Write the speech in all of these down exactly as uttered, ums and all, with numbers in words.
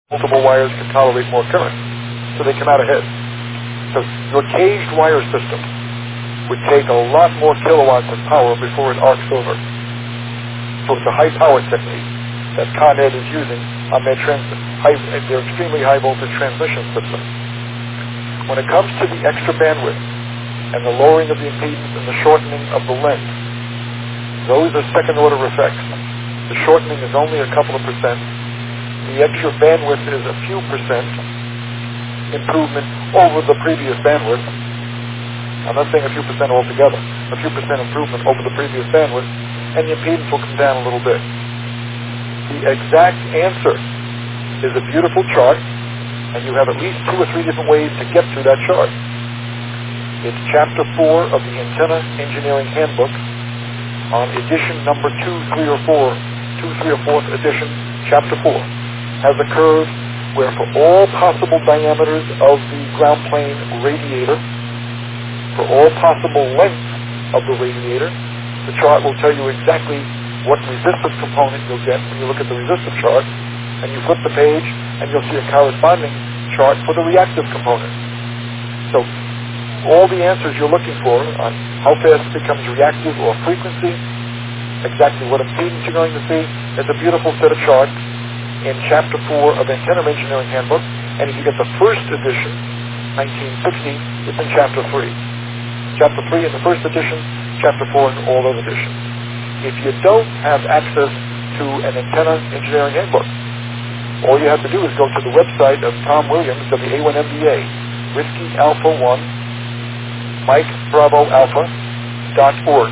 multiple wires can tolerate more current, so they come out ahead. So your caged wire system would take a lot more kilowatts of power before it arcs over. So it's a high-power technique that Con Ed is using on their, trans- high, their extremely high-voltage transmission system. When it comes to the extra bandwidth and the lowering of the impedance and the shortening of the length, those are second-order effects. The shortening is only a couple of percent. The extra bandwidth is a few percent improvement over the previous bandwidth. I'm not saying a few percent altogether. A few percent improvement over the previous bandwidth, and the impedance will come down a little bit. The exact answer is a beautiful chart, and you have at least two or three different ways to get to that chart. It's chapter four of the Antenna Engineering Handbook on edition number two, three, or four, two, three, or fourth edition, chapter four, has a curve where for all possible diameters of the ground plane radiator, for all possible lengths of the radiator, the chart will tell you exactly what resistive component you'll get when you look at the resistive chart, and you flip the page and you'll see a corresponding chart for the reactive component. So all the answers you're looking for on how fast it becomes reactive or frequency, exactly what impedance you're going to see, is a beautiful set of charts in chapter four of Antenna Engineering Handbook, and if you get the first edition, nineteen sixty, it's in chapter three. Chapter three in the first edition, chapter four in all those editions. If you don't have access to an Antenna Engineering Handbook, all you have to do is go to the website of Tom Williams, W A one M B A, Whiskey Alpha one, Mike Bravo Alpha dot org.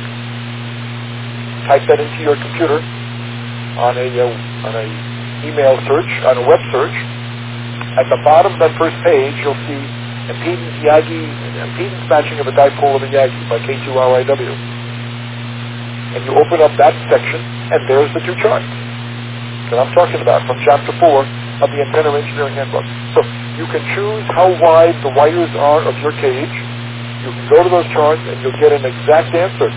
Type that into your computer on a uh, on a email search, on a web search. At the bottom of that first page, you'll see impedance Yagi, impedance matching of a dipole of a Yagi by K two R I W. And you open up that section, and there's the two charts that I'm talking about from chapter four of the Antenna Engineering Handbook. So you can choose how wide the wires are of your cage. You can go to those charts, and you'll get an exact answer.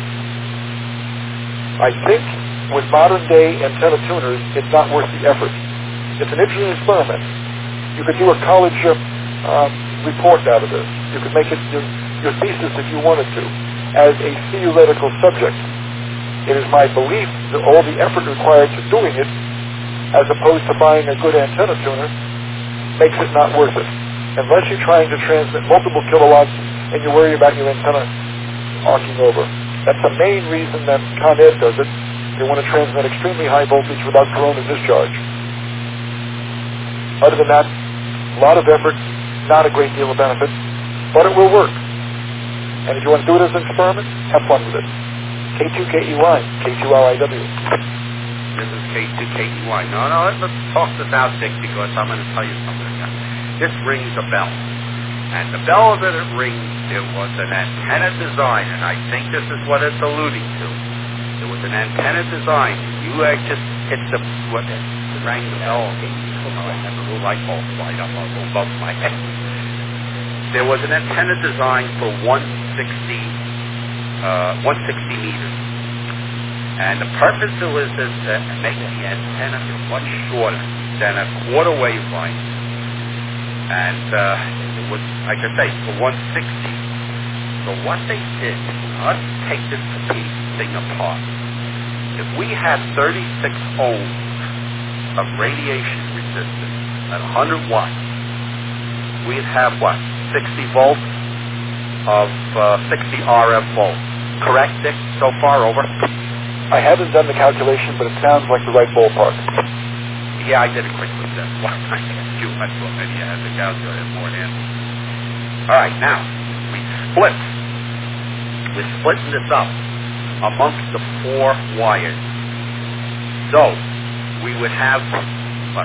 I think with modern day antenna tuners, it's not worth the effort. It's an interesting experiment. You could do a college uh, uh, report out of this. You could make it your, your thesis if you wanted to, as a theoretical subject. It is my belief that all the effort required to doing it, as opposed to buying a good antenna tuner, makes it not worth it. Unless you're trying to transmit multiple kilowatts and you worry about your antenna arcing over. That's the main reason that Con Ed does it. They want to transmit extremely high voltage without corona discharge. Other than that, a lot of effort, not a great deal of benefit, but it will work. And if you want to do it as an experiment, have fun with it. K two K E Y, K two R I W. This is K two K E Y. No, no, let's talk this out, Dick, because I'm going to tell you something again. This rings a bell. And the bell that it rings, there was an antenna design, and I think this is what it's alluding to. There was an antenna design. You uh, just hit the, what, it rang the bell. Oh, I have a little light bulb light up above my head. There was an antenna design for one sixty, uh, one sixty meters. And the purpose was to make the antenna much shorter than a quarter wavelength. And uh, it was, like I say, for one sixty. So what they did, let's take this thing apart. If we had thirty-six ohms of radiation resistance at one hundred watts, we'd have what? sixty volts of uh, sixty R F volts. Correct, Dick? So far over? I haven't done the calculation, but it sounds like the right ballpark. Yeah, I did it quickly. That's why I asked you. I thought maybe I had to calculate it more in. All right, now, we split. We're splitting this up amongst the four wires. So, we would have, what,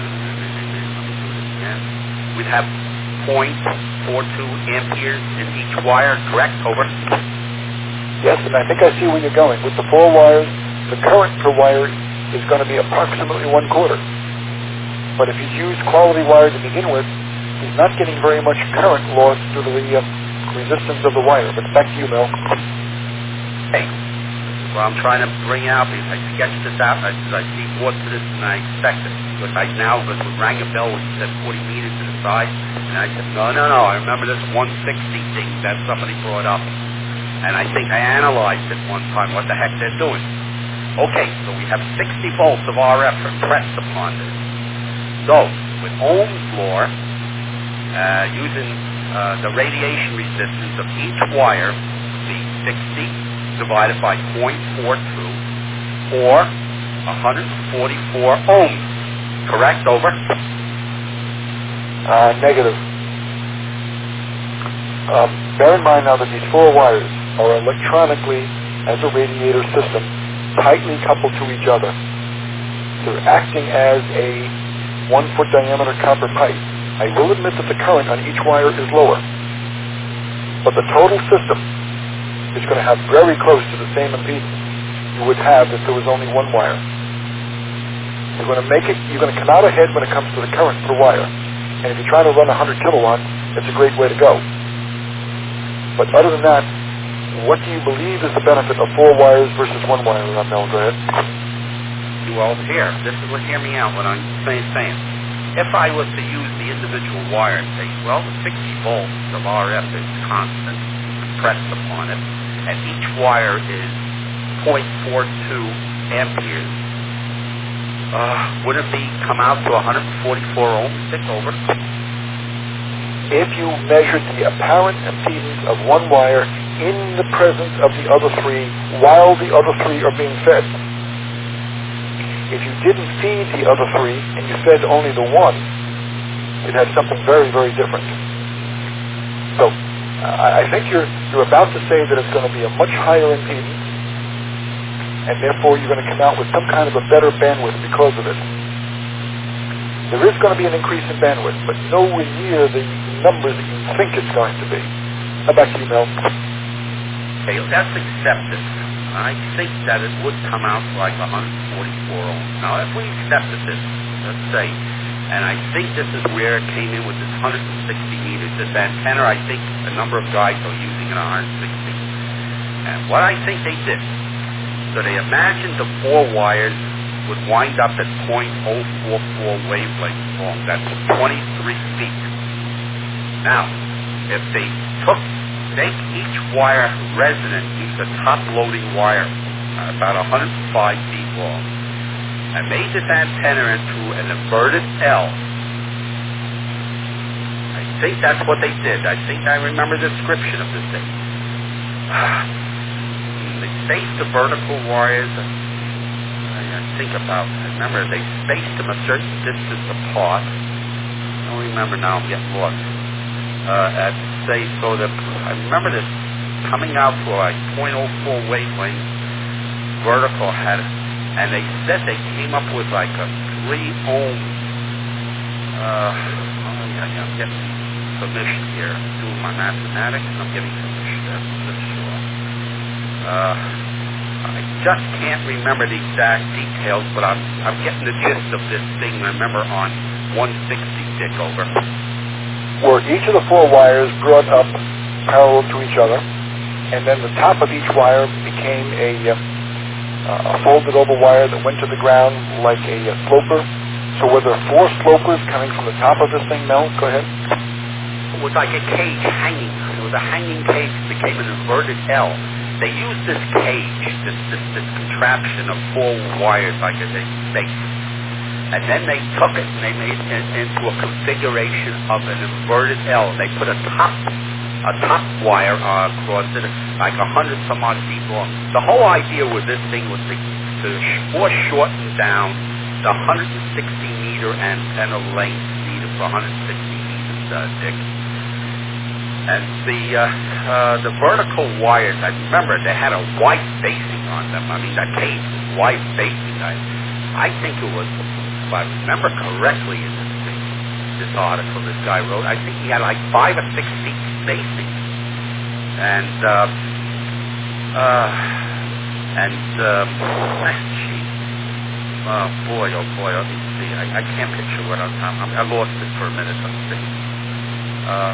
we'd have zero point four two amperes in each wire, correct? Over? Yes, and I think I see where you're going. With the four wires, the current per wire is going to be approximately one quarter. But if you use quality wire to begin with, he's not getting very much current loss due to the uh, resistance of the wire. But back to you, Mel. Hey, this is what I'm trying to bring out, because I sketched this out, I, I see more to this than I expected. because I now, because we rang a bell when he said forty meters to the side, and I said, no, no, no, I remember this one sixty thing that somebody brought up. And I think I analyzed it one time, what the heck they're doing. Okay, so we have sixty volts of R F pressed upon this. So, with Ohm's law, uh, using uh, the radiation resistance of each wire, be sixty divided by zero point four two, or one hundred forty-four ohms. Correct? Over? Uh, negative. Um, bear in mind now that these four wires are electronically, as a radiator system, tightly coupled to each other. They're acting as a one-foot diameter copper pipe. I will admit that the current on each wire is lower, but the total system is going to have very close to the same impedance you would have if there was only one wire. You're going to make it, you're going to come out ahead when it comes to the current per wire. And if you're trying to run one hundred kilowatts, it's a great way to go. But other than that, what do you believe is the benefit of four wires versus one wire, Mel? Go ahead. Well, here, this is what, hear me out, what I'm saying. saying. If I was to use the individual wire and say, well, the sixty volts of R F is constant, pressed upon it, and each wire is zero point four two amperes, uh, would it be come out to one hundred forty-four ohms? Stick over. If you measured the apparent impedance of one wire in the presence of the other three while the other three are being fed. If you didn't feed the other three and you fed only the one, it had something very, very different. So uh, I think you're you're about to say that it's going to be a much higher impedance, and therefore you're going to come out with some kind of a better bandwidth because of it. There is going to be an increase in bandwidth, but nowhere near the numbers that you think it's going to be. How about you, Mel? Okay, let's accept it. I think that it would come out like one hundred forty-four ohms. Now, if we accepted this, let's say, and I think this is where it came in with this one hundred sixty meters. This antenna, I think a number of guys are using it one hundred sixty. And what I think they did, so they imagined the four wires would wind up at zero point zero four four wavelengths long. That's twenty-three feet. Now, if they took, make each wire resonant, use a top-loading wire, uh, about one hundred five feet long, and made this antenna into an inverted L. I think that's what they did. I think I remember the description of this thing. They spaced the vertical wires. I think about, I remember they spaced them a certain distance apart. I don't remember now, I'm getting lost. Uh, at, say, so that, I remember this coming out to like zero point zero four wavelength vertical had, and they said they came up with like a three ohm, uh, oh yeah, yeah, I'm getting submission here. I'm doing my mathematics and I'm getting submission, that's for sure. Uh, I just can't remember the exact details, but I'm I'm getting the gist of this thing. Remember on one sixty, Dick, over. Where each of the four wires brought up parallel to each other, and then the top of each wire became a, uh, a folded over wire that went to the ground like a, a sloper. So were there four slopers coming from the top of this thing, Mel? Go ahead. It was like a cage hanging. It was a hanging cage that became an inverted L. They used this cage, this, this, this contraption of four wires, like a space, and then they took it and they made it into a configuration of an inverted L. They put a top, a top wire uh, across it, like a hundred some odd feet long. The whole idea with this thing was to, to foreshorten down the one hundred sixty meter antenna length needed for one hundred sixty meters, uh, Dick. And the uh, uh, the vertical wires, I remember they had a white facing on them. I mean, that cage was white facing. I, I think it was, if I remember correctly in this, thing, this article this guy wrote, I think he had like five or six feet spacing. And, uh, uh, and, um, gee, oh boy, oh boy, let me see. I, I can't picture what I'm, I'm, I lost it for a minute, let's see. Uh,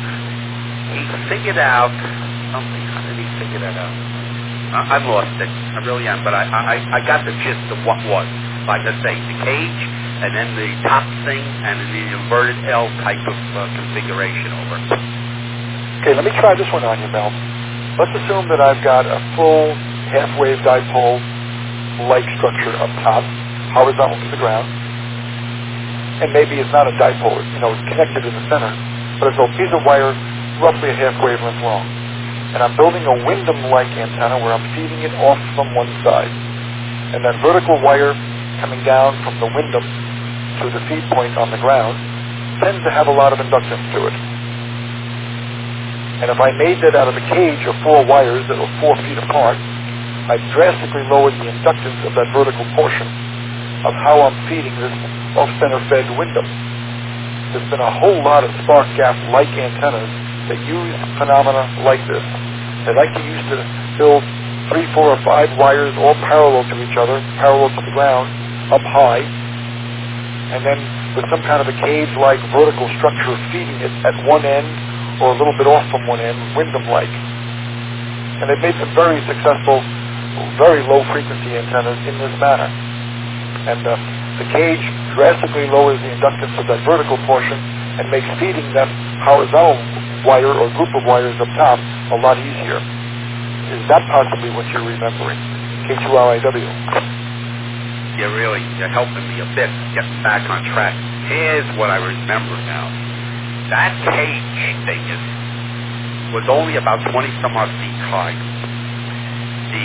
He figured out something. How did he figure that out? I, I'm lost it. I really am. But I, I, I got the gist of what was. Like I say, the cage and then the top thing, and then the inverted L type of uh, configuration over. Okay, let me try this one on you, Mel. Let's assume that I've got a full half-wave dipole-like structure up top, horizontal to the ground, and maybe it's not a dipole, you know, it's connected in the center, but it's a piece of wire roughly a half wavelength long. And I'm building a Wyndham-like antenna where I'm feeding it off from one side. And that vertical wire coming down from the Wyndham to the feed point on the ground tends to have a lot of inductance to it. And if I made that out of a cage of four wires that were four feet apart, I'd drastically lower the inductance of that vertical portion of how I'm feeding this off-center fed Wyndham. There's been a whole lot of spark gap-like antennas that use phenomena like this. They like to use to build three, four, or five wires all parallel to each other, parallel to the ground, up high, and then with some kind of a cage-like vertical structure feeding it at one end or a little bit off from one end, Wyndham-like. And they've made some very successful, very low-frequency antennas in this manner. And uh, the cage drastically lowers the inductance of that vertical portion and makes feeding that horizontal wire or group of wires up top a lot easier. Is that possibly what you're remembering? K two R I W. You're really, you're helping me a bit getting back on track. Here's what I remember now. That cage thing is, was only about twenty some odd feet high. The,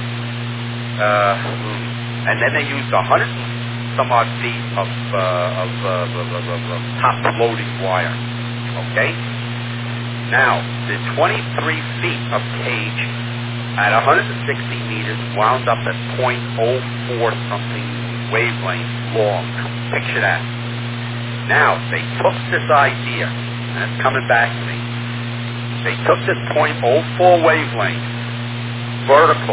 uh, and then they used a hundred some odd feet of, uh, of, uh, of, of, of, of top loading wire. Okay? Now, the twenty-three feet of cage at one hundred sixty meters wound up at point oh four something wavelength long. Picture that. Now, they took this idea, and it's coming back to me. They took this point oh four wavelength, vertical,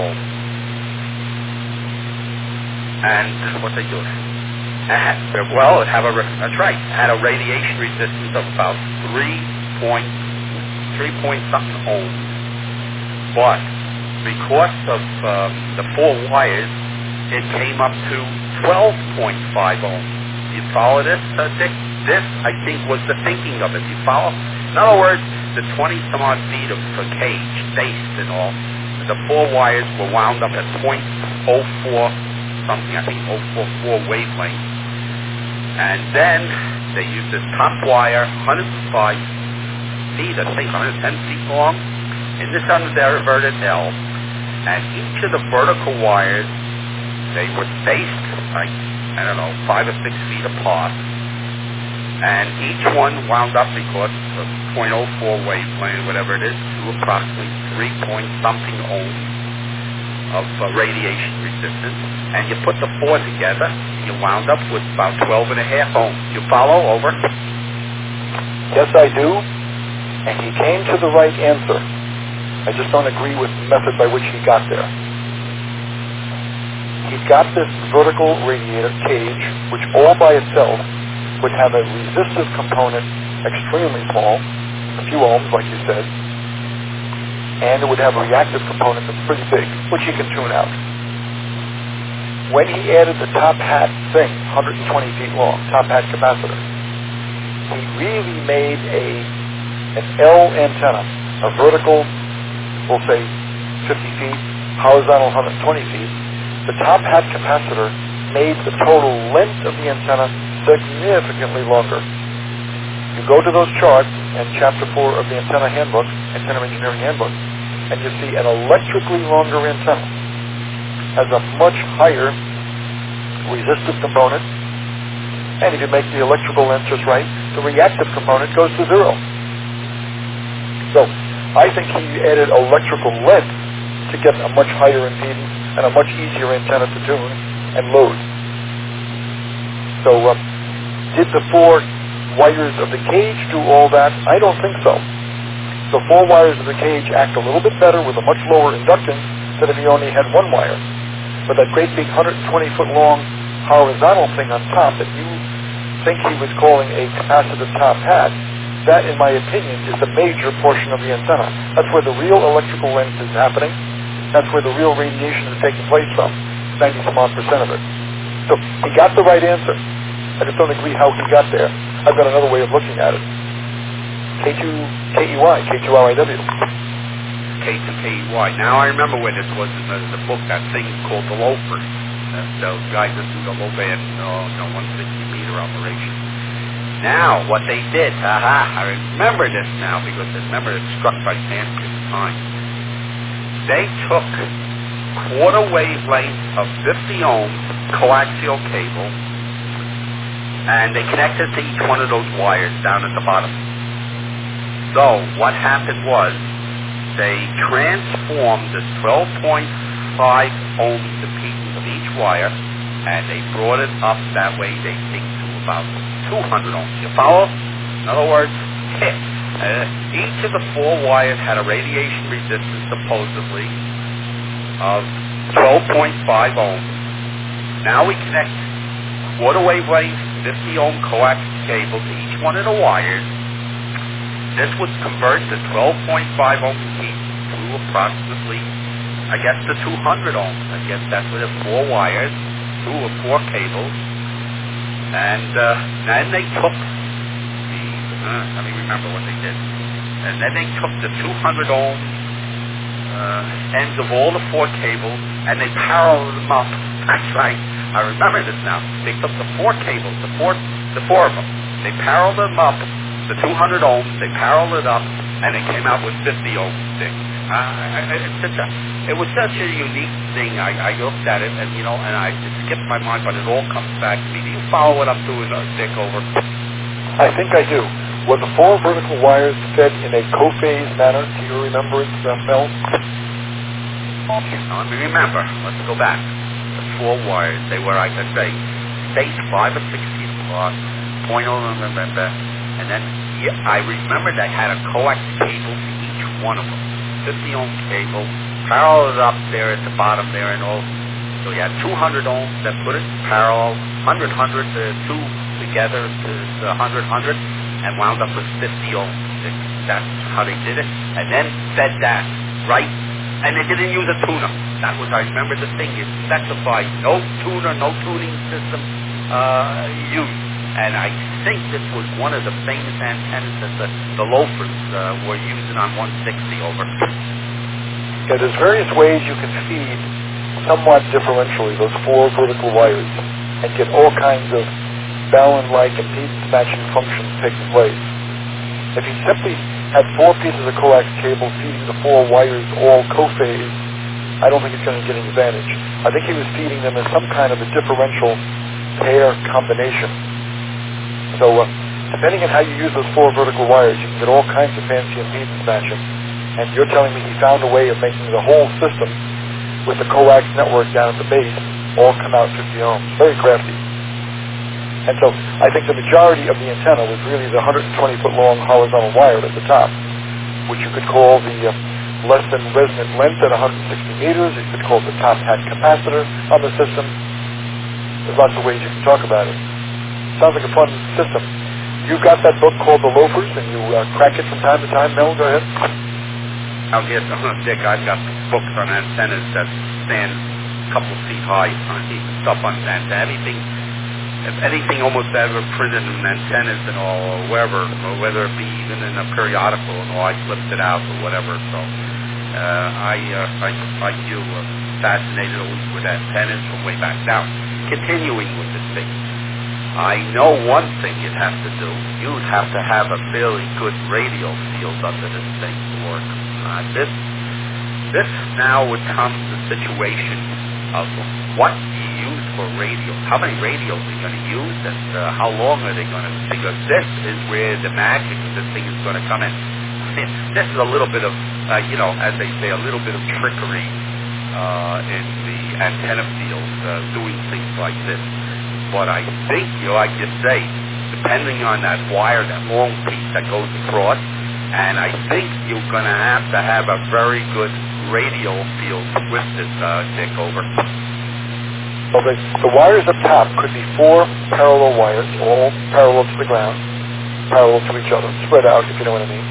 and this is what they do. Had, well, it have a, that's right, had a radiation resistance of about three point, three point something ohms. But because of um, the four wires, it came up to twelve point five ohms. You follow this, uh, Dick? This, I think, was the thinking of it. You follow? In other words, the twenty some odd feet of uh, cage, base and all, the four wires were wound up at point oh four something, I think oh four four wavelength. And then they used this top wire, one hundred five feet, I think one hundred ten feet long, in this inverted L. And each of the vertical wires, they were spaced, like, I don't know, five or six feet apart. And each one wound up, because of point oh four wavelength, whatever it is, to approximately three point something ohms of uh, radiation resistance. And you put the four together, you wound up with about twelve and a half ohms. You follow? Over? Yes, I do. And he came to the right answer. I just don't agree with the method by which he got there. He's got this vertical radiator cage, which all by itself would have a resistive component extremely small, a few ohms, like you said, and it would have a reactive component that's pretty big, which he can tune out. When he added the top hat thing, one hundred twenty feet long, top hat capacitor, he really made a an L antenna, a vertical, we'll say fifty feet, horizontal one hundred twenty feet. The top hat capacitor made the total length of the antenna significantly longer. You go to those charts in chapter four of the antenna handbook, antenna engineering handbook, and you see an electrically longer antenna has a much higher resistive component, and if you make the electrical length just right, the reactive component goes to zero. So I think he added electrical length to get a much higher impedance and a much easier antenna to tune and load. So uh, did the four wires of the cage do all that? I don't think so. The four wires of the cage act a little bit better with a much lower inductance than if you only had one wire. But that great big one hundred twenty foot long horizontal thing on top that you think he was calling a capacitive top hat, that, in my opinion, is the major portion of the antenna. That's where the real electrical length is happening. That's where the real radiation is taking place from, ninety some odd percent of it. So he got the right answer. I just don't agree how he got there. I've got another way of looking at it. K two K E Y, K two R I W. K two K E Y. Now I remember when this was in the, the book, that thing called the Loafers. Uh, those guys that do the low band, uh, you know, one hundred sixty meter operation. Now, what they did, aha, I remember this now because I remember it struck my fancy at the time. They took quarter wavelength of fifty ohms coaxial cable and they connected to each one of those wires down at the bottom. So, what happened was they transformed this twelve point five ohms impedance of each wire and they brought it up that way, they think, to about two hundred ohms. You follow? In other words, uh, each of the four wires had a radiation resistance, supposedly, of twelve point five ohms. Now we connect quarter wavelength fifty ohm coax cable to each one of the wires. This would convert the twelve point five ohm heat to approximately, I guess, the two hundred ohms. I guess that's with the four wires, two or four cables. And uh, then they took the, uh, let me remember what they did. And then they took the two hundred ohm uh, ends of all the four cables and they paralleled them up. That's right. I remember this now. They took the four cables, the four, the four of them. They paralleled them up, the two hundred ohms. They paralleled it up, and they came out with fifty ohm thing. Uh, I, I, it's such a, it was such a unique thing. I, I looked at it, and you know, and I it skipped my mind, but it all comes back to me. Do you follow what I'm doing, uh, Dick? Over. I think I do. Were the four vertical wires fed in a co-phase manner? Do you remember it, uh, Mel? Now, let me remember. Let's go back. The four wires. They were, I could say, spaced five or six feet apart. Point on them, and then yeah, I remember they had a coax cable to each one of them. fifty ohm cable, paralleled up there at the bottom there and all. So you had two hundred ohms, then put it parallel, one hundred, one hundred, the two together to the one hundred, one hundred, and wound up with fifty ohms. That's how they did it. And then fed that, right? And they didn't use a tuner. That was, I remember the thing, it specified no tuner, no tuning system uh, used. And I think this was one of the famous antennas that the, the loafers uh, were using on one sixty over. Yeah, there's various ways you can feed somewhat differentially those four vertical wires and get all kinds of Balun-like impedance matching functions taking place. If you simply had four pieces of coax cable feeding the four wires all co-phase, I don't think it's going to get any advantage. I think he was feeding them as some kind of a differential pair combination. So, uh, depending on how you use those four vertical wires, you can get all kinds of fancy impedance matching. And you're telling me he found a way of making the whole system with the coax network down at the base all come out fifty ohms. Very crafty. And so, I think the majority of the antenna was really the one hundred twenty foot long horizontal wire at the top, which you could call the uh, less than resonant length at one hundred sixty meters. You could call it the top hat capacitor on the system. There's lots of ways you can talk about it. Sounds like a fun system. You've got that book called The Loafers, and you uh, crack it from time to time. Mel, go ahead. I'll get uh, Dick. I've got books on antennas that stand a couple of feet high. On stuff on antenna. Anything, anything almost ever printed in antennas and all, or wherever, or whether it be even in a periodical and all, I flipped it out or whatever. So uh, I, uh, I, like you, uh, fascinated always with antennas from way back. Now, continuing with this thing. I know one thing you'd have to do. You'd have to have a fairly good radio field under this thing to work. Uh, this, this now would come to the situation of what you use for radio. How many radios are you going to use, and uh, how long are they going to? Because this is where the magic of this thing is going to come in. This is a little bit of, uh, you know, as they say, a little bit of trickery uh, in the antenna field, uh, doing things like this. But I think, you know, like you say, depending on that wire, that long piece that goes across, and I think you're going to have to have a very good radio field with this uh, Dick over. Well, the, the wires up top could be four parallel wires, all parallel to the ground, parallel to each other, spread out, if you know what I mean.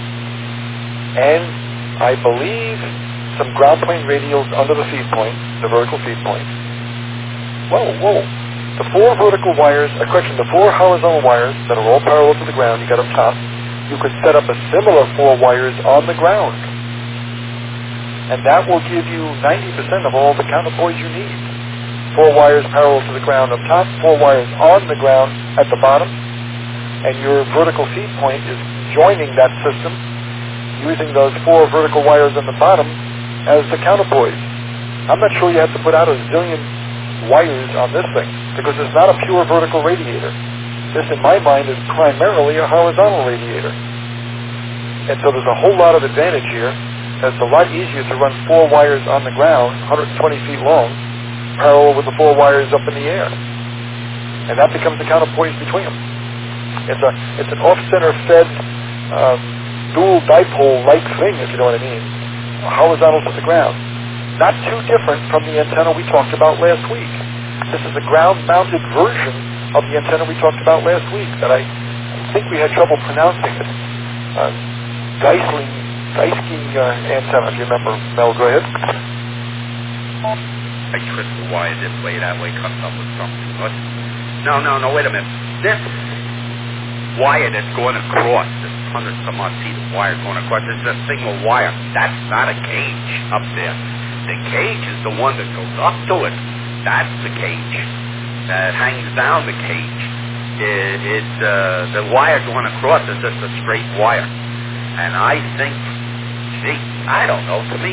And I believe some ground plane radials under the feed point, the vertical feed point. Whoa, whoa. The four vertical wires, a correction, the four horizontal wires that are all parallel to the ground, you got up top, you could set up a similar four wires on the ground. And that will give you ninety percent of all the counterpoise you need. Four wires parallel to the ground up top, four wires on the ground at the bottom, and your vertical feed point is joining that system using those four vertical wires on the bottom as the counterpoise. I'm not sure you have to put out a zillion wires on this thing, because it's not a pure vertical radiator. This, in my mind, is primarily a horizontal radiator. And so there's a whole lot of advantage here. It's a lot easier to run four wires on the ground, one hundred twenty feet long, parallel with the four wires up in the air. And that becomes the counterpoise between them. It's a it's an off-center fed um, dual dipole-like thing, if you know what I mean, horizontal to the ground. Not too different from the antenna we talked about last week. This is a ground-mounted version of the antenna we talked about last week that I, I think we had trouble pronouncing it. Uh, Geisling, Geisking uh, antenna, if you remember. Mel, go ahead. I twist the wire this way, that way, comes up with something. What? No, no, no, wait a minute. This wire that's going across, this hundred some odd feet of wire going across, this is a single wire. That's not a cage up there. The cage is the one that goes up to it. That's the cage. That hangs down the cage. It, it uh, the wire going across is just a straight wire. And I think, gee, I don't know, to me,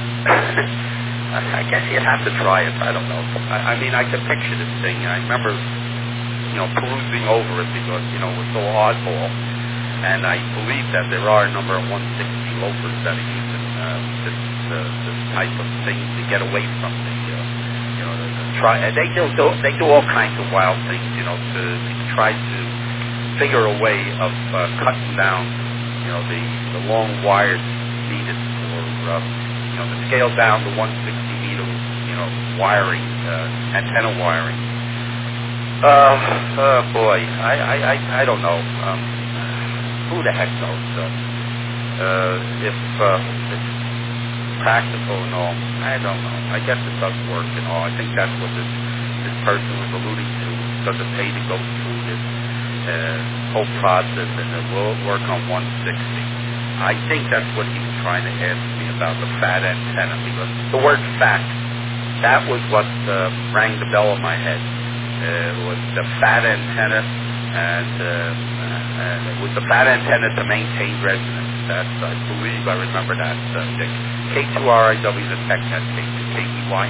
I guess you'd have to try it. I don't know. I, I mean, I can picture this thing. I remember, you know, perusing over it because, you know, it was so oddball. And I believe that there are a number of one sixty loafers that are using uh, this, uh, this type of thing to get away from the, uh, you know, the, the try. Uh, they do, do they do all kinds of wild things, you know, to, to try to figure a way of uh, cutting down, you know, the, the long wires needed for, uh, you know, to scale down the one sixty meter, you know, wiring, uh, antenna wiring. Uh, uh, boy, I, I, I, I don't know. Um, who the heck knows? Uh, uh, if uh, it's practical and all, I don't know. I guess it does work and all. I think that's what this, this person was alluding to. Does it pay to go through this uh, whole process and it will work on one sixty? I think that's what he was trying to ask me about the fat antenna, because the word fat, that was what uh, rang the bell in my head. Uh, was the fat antenna, and uh, uh, it was the fat antenna to maintain resonance. That's, I believe I remember that, uh, Dick. K two R I W, the TechNet, K two K E Y.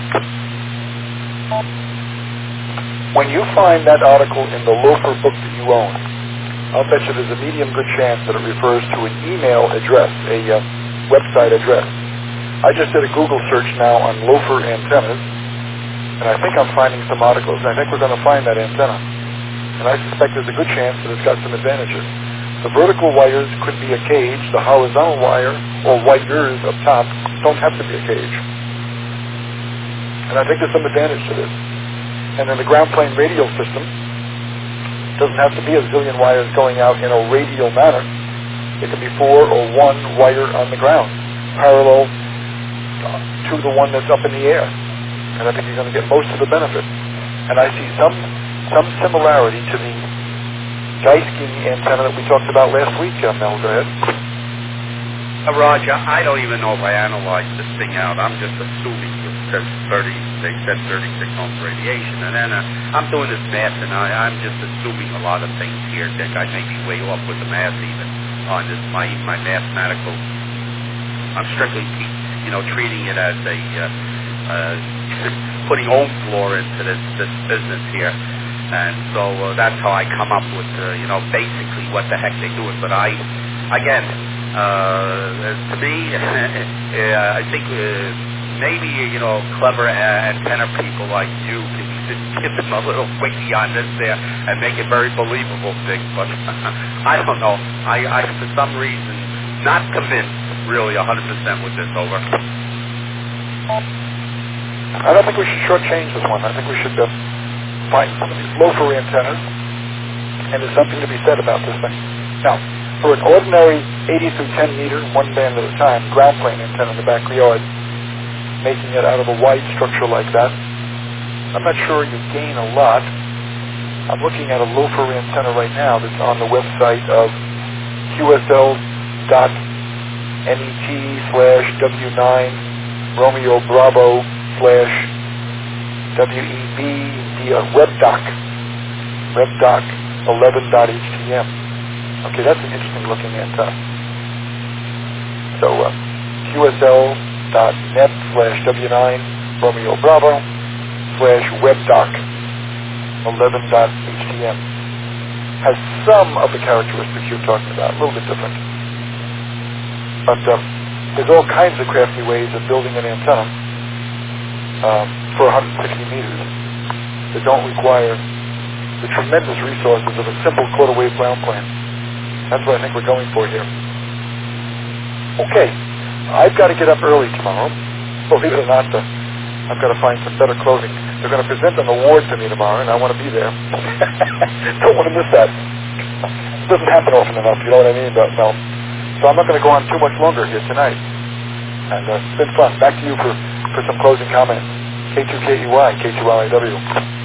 When you find that article in the Loafer book that you own, I'll bet you there's a medium good chance that it refers to an email address, a uh, website address. I just did a Google search now on Loafer antennas, and I think I'm finding some articles, and I think we're going to find that antenna. And I suspect there's a good chance that it's got some advantages. The vertical wires could be a cage. The horizontal wire, or wires up top, don't have to be a cage. And I think there's some advantage to this. And in the ground plane radial system, it doesn't have to be a zillion wires going out in a radial manner. It can be four or one wire on the ground, parallel to the one that's up in the air. And I think you're going to get most of the benefit. And I see some some similarity to the Geisking antenna that we talked about last week. Uh, Mel, go ahead. Uh, Roger, I don't even know if I analyzed this thing out. I'm just assuming it says thirty. They said thirty-six ohms radiation, and then uh, I'm doing this math, and I, I'm just assuming a lot of things here. Dick, I may be way off with the math even on this. My my mathematical. I'm strictly, you know, treating it as a uh, uh, putting Ohm's law into this this business here. And so uh, that's how I come up with, uh, you know, basically what the heck they're doing. But I, again, uh, to me, uh, I think uh, maybe, you know, clever uh, antenna people like you can give them a little wiki on this there and make it very believable thing. But I don't know. I, I, for some reason, not convinced really one hundred percent with this. Over. I don't think we should shortchange this one. I think we should... Uh, find some of these Loafer antennas, and there's something to be said about this thing. Now, for an ordinary eighty through ten meter, one band at a time, ground plane antenna in the backyard, making it out of a wide structure like that, I'm not sure you gain a lot. I'm looking at a loafer antenna right now that's on the website of Q S L dot net slash W nine Romeo Bravo slash W E B WebDoc WebDoc eleven dot H T M. Okay, that's an interesting looking antenna. So uh, Q S L dot net slash W nine Romeo Bravo slash WebDoc eleven dot H T M has some of the characteristics you're talking about, a little bit different. But um, there's all kinds of crafty ways of building an antenna um, for one hundred sixty meters that don't require the tremendous resources of a simple quarter wave ground plan. That's what I think we're going for here. Okay, I've got to get up early tomorrow. Believe it or not, uh, I've got to find some better clothing. They're going to present an award to me tomorrow, and I want to be there. Don't want to miss that. It doesn't happen often enough, you know what I mean? But no. So I'm not going to go on too much longer here tonight. And uh, it's been fun. Back to you for, for some closing comments. K two K E Y, K two L I W.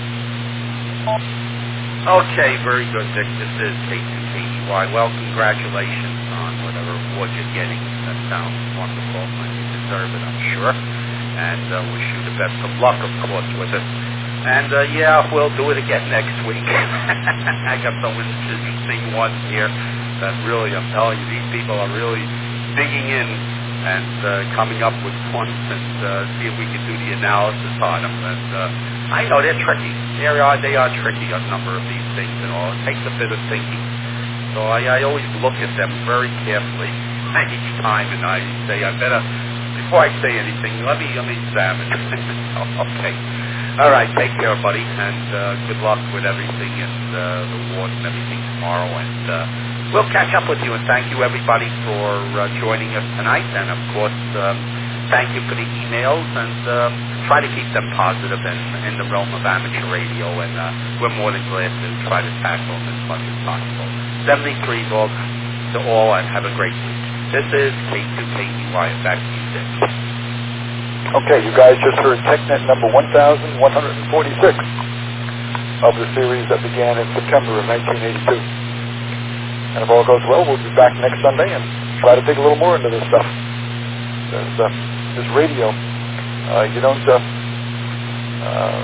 Okay, very good, Dick. This is K two K E Y. Well, congratulations on whatever award you're getting. That sounds wonderful, and you deserve it, I'm sure. And uh, wish you the best of luck, of course, with it. And, uh, yeah, we'll do it again next week. I got some interesting ones here that really, I'm telling you, these people are really digging in and uh, coming up with points and uh, see if we can do the analysis on them. And uh, I know they're tricky. They are, they are tricky, a number of these things and all. It takes a bit of thinking. So I, I always look at them very carefully each time, and I say, I better, before I say anything, let me, let me examine. Okay. All right, take care, buddy, and uh, good luck with everything and uh, the awards and everything tomorrow. And uh, we'll catch up with you, and thank you, everybody, for uh, joining us tonight. And, of course, um, thank you for the emails, and uh, try to keep them positive in, in the realm of amateur radio, and uh, we're more than glad to try to tackle them as much as possible. seventy-three all to all, and have a great week. This is K two K E Y. Back to you, Dick. Okay, you guys just heard TechNet number one thousand one hundred forty-six of the series that began in September of nineteen eighty-two. And if all goes well, we'll be back next Sunday and try to dig a little more into this stuff. This, uh, this radio, uh, you don't uh, uh,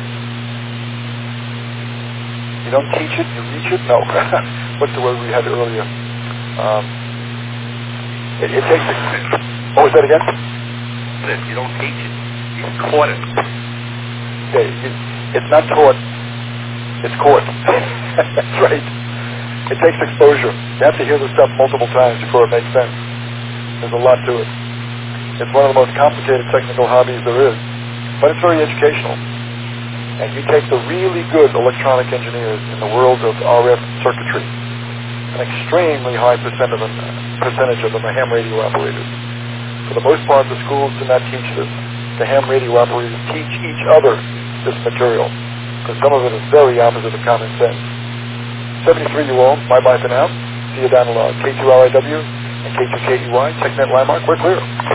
you don't teach it, you reach it. No, what's the word we had earlier? Um, it, it takes. What was that again? You don't teach it. You caught it. Okay, it, it's not taught. It's caught. That's right. It takes exposure. You have to hear the stuff multiple times before it makes sense. There's a lot to it. It's one of the most complicated technical hobbies there is, but it's very educational. And you take the really good electronic engineers in the world of R F circuitry, an extremely high percent of them, percentage of them are ham radio operators. For the most part, the schools do not teach this. The ham radio operators teach each other this material, because some of it is very opposite of common sense. seventy-three you all, bye-bye for now. See you down the line. K two L I W and K two K E Y, TechNet Landmark, we're clear.